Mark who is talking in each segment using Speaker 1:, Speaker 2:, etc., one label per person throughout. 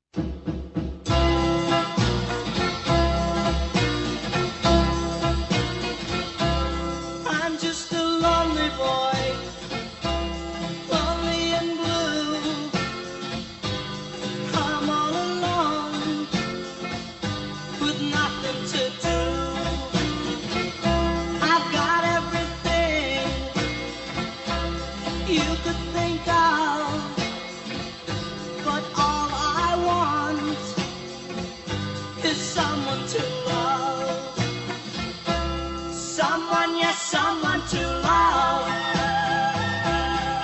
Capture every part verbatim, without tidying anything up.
Speaker 1: I'm just a lonely boy, lonely and blue. I'm all alone with nothing to do. I've got everything you could think of, but all I want is someone to love. Someone, yes, someone to love.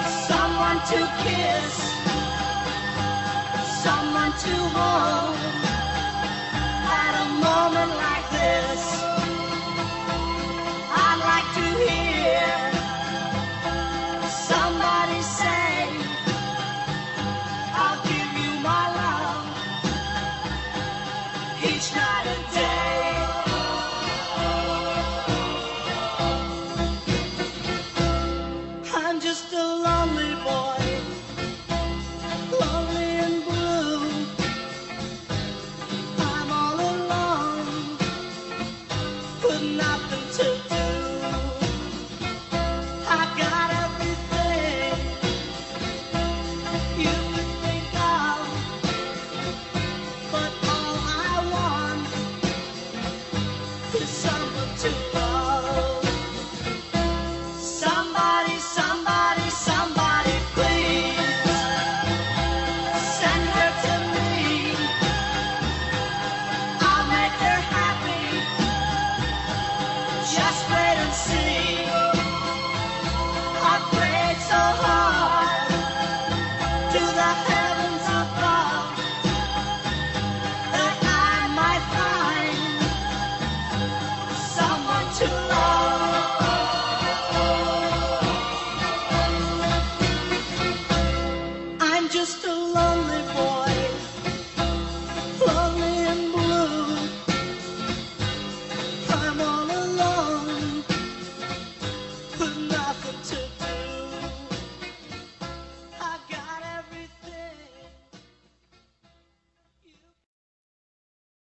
Speaker 1: Someone to kiss. Someone to hold.